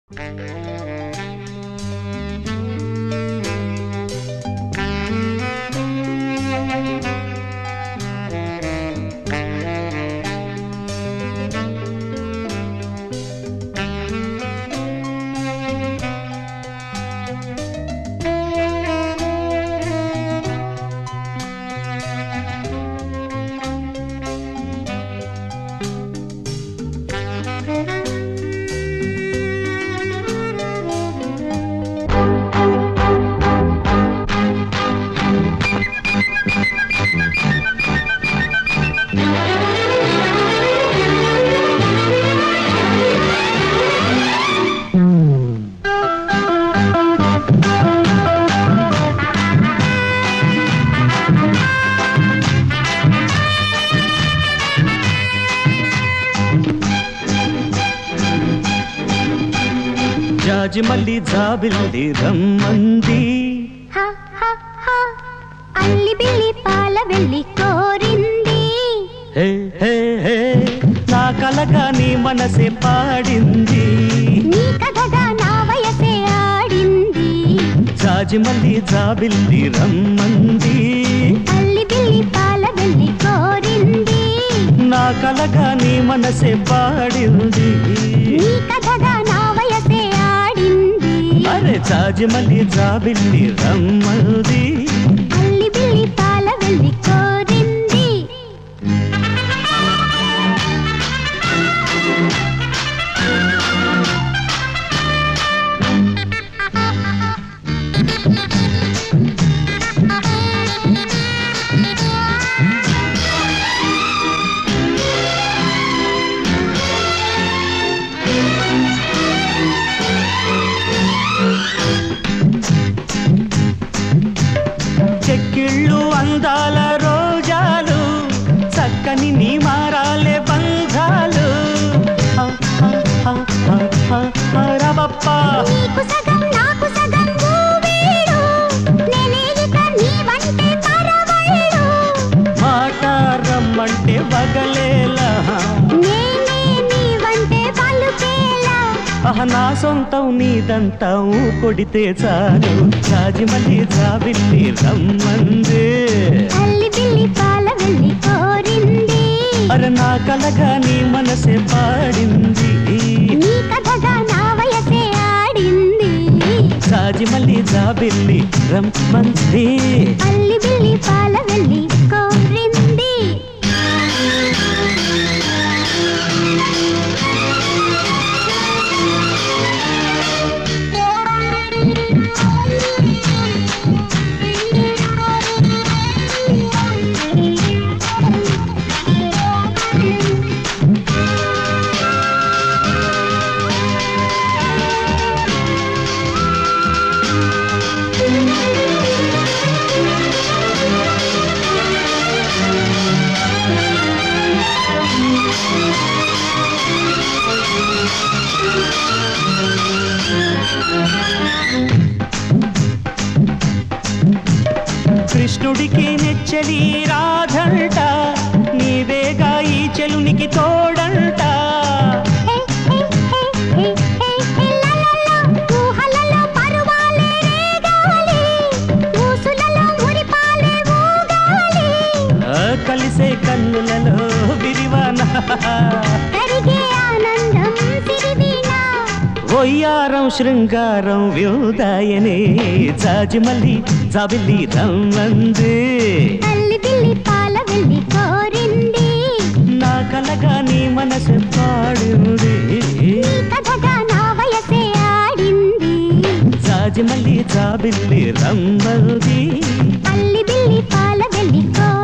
జాజిమల్లి జాబిల్లి రమ్మంది అల్లి బిల్లి పాల వెళ్ళి కోరింది హే హే హే నా కలగా నీ మనసే పాడింది నీ కథగా నా వయసే ఆడింది జాజిమల్లి జాబిల్లి రమ్మంది అల్లి బిల్లి పాల వెళ్ళి కోరింది నా కలగా నీ మనసే పాడింది నీ కథగా నా వయసే ఆడింది అరే జాజిమల్లి జాబిల్లి రమ్మంది అల్లి బిల్లి పాల వెళ్ళి కోరింది చెక్కిళ్ళు అందాల రోజాలు చక్కని నీ మారాలే బంధాలు నీకు సగం నాకు సగం ఊవేడు నేనే ఇక నీ వంటే పరవళ్ళు మాట రమ్మంటే వగలేలా నేనే నీ వంటే పలుకేలా నా సొంతం నీదంతా కొడితే చాలు జాజిమల్లి జాబిల్లి రమ్మంది అల్లి బిల్లి పాల వెళ్ళి కోరింది అరే నా కలగా నీ మనసే పాడింది నీ కథగా నా వయసే ఆడింది జాజిమల్లి జాబిల్లి రమ్మంది అల్లి బిల్లి పాల వెళ్ళి కోరింది కృష్ణుడికి నెచ్చలి రాధంట నీవేగా ఈ చెలునికి తోడంట కలిసే కన్నులలో విరివాన ఒయ్యారం శృంగారం వ్యూదాయనే జాజిమల్లి జాబిల్లి రమ్మంది అల్లి బిల్లి పాల వెళ్ళి కోరింది నా కలగా నీ మనసు పాడింది కథగా నా వయసే ఆడింది జాజిమల్లి జాబిల్లి రమ్మంది అల్లి బిల్లి పాల వెళ్ళి